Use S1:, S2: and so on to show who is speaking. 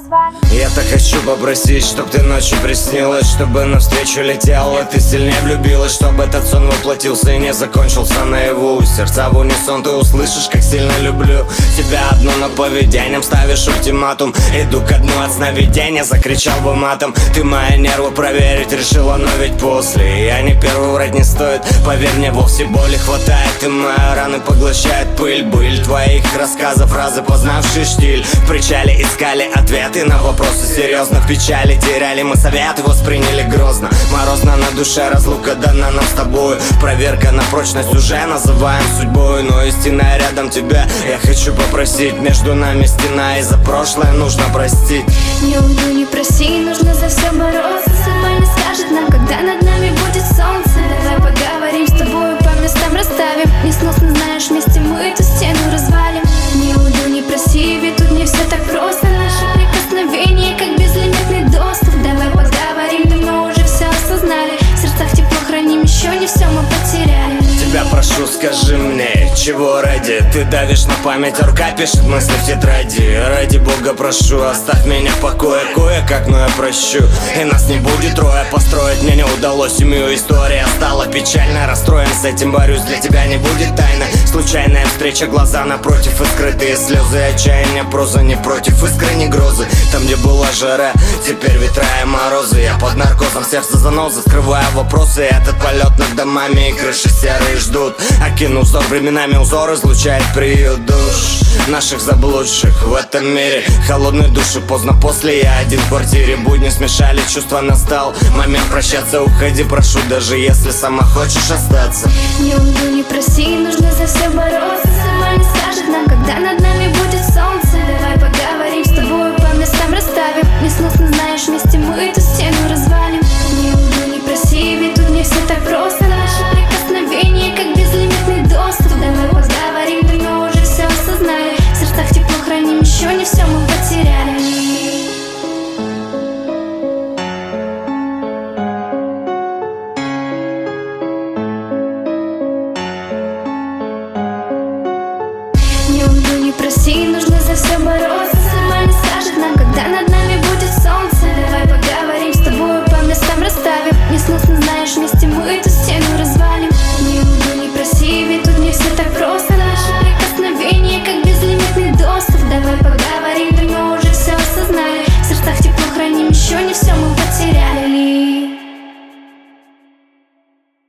S1: развалим.
S2: Я так хочу попросить, чтоб ты ночью приснилась, чтобы навстречу летела, ты сильнее влюбилась, чтобы этот сон воплотился и не закончился наяву. Сердца в унисон, ты услышишь, как сильно люблю тебя одну, но поведением ставишь ультиматум. Иду ко дну от сновидения, закричал бы матом. Ты мои нервы проверить решила, но ведь после я не первый, врать не стоит, поверь мне, вовсе боли хватает. Ты мои раны поглощает быль твоих рассказов, фразы, познавшие штиль. В причале искали ответы на вопросы, серьезно в печали теряли мы советы, восприняли грозно. Морозно на душе, разлука дана нам с тобой, проверка на прочность уже называем судьбой. Но истина рядом тебя, я хочу попросить, между нами стена, и за прошлое нужно простить.
S1: Не уйду, не проси, нужно за все бороться. Судьба не скажет нам, когда над нами будет солнце. Давай поговорим с тобой, по местам расставим. Несносно, знаешь, вместе мы эту стену развалим. Не уйду, не проси, ведь тут не все так просто. Наши прикосновения, как безлимитный доступ. Давай поговорим, давно уже все осознали. В сердцах тепло храним, еще не все мы потеряли.
S2: Тебя прошу, скажи мне, чего ради ты давишь на память, а рука пишет мысли в тетради. Ради Бога прошу, оставь меня в покое, кое-как, но я прощу. И нас не будет трое, построить мне не удалось семью. История стала печально, расстроен, с этим борюсь, для тебя не будет тайны. Случайная встреча, глаза напротив и скрытые слезы. Отчаяние, проза не против искры, не грозы. Там, где была жара, теперь ветра и морозы. Я под наркозом, сердце занозы, скрывая вопросы. Этот полет над домами и крыши серые ждут. Окинув взор временами, узор излучает приют душ наших заблудших в этом мире. Холодные души, поздно после, я один в квартире. Будни смешали, чувства, настал момент прощаться. Уходи, прошу, даже если сама хочешь остаться.
S1: Не уйду, не проси, нужно за все бороться. Судьба не скажет нам, когда над нами будет солнце. Давай поговорим с тобой, по местам расставим. Несносно, знаешь, вместе мы эту стену развалим.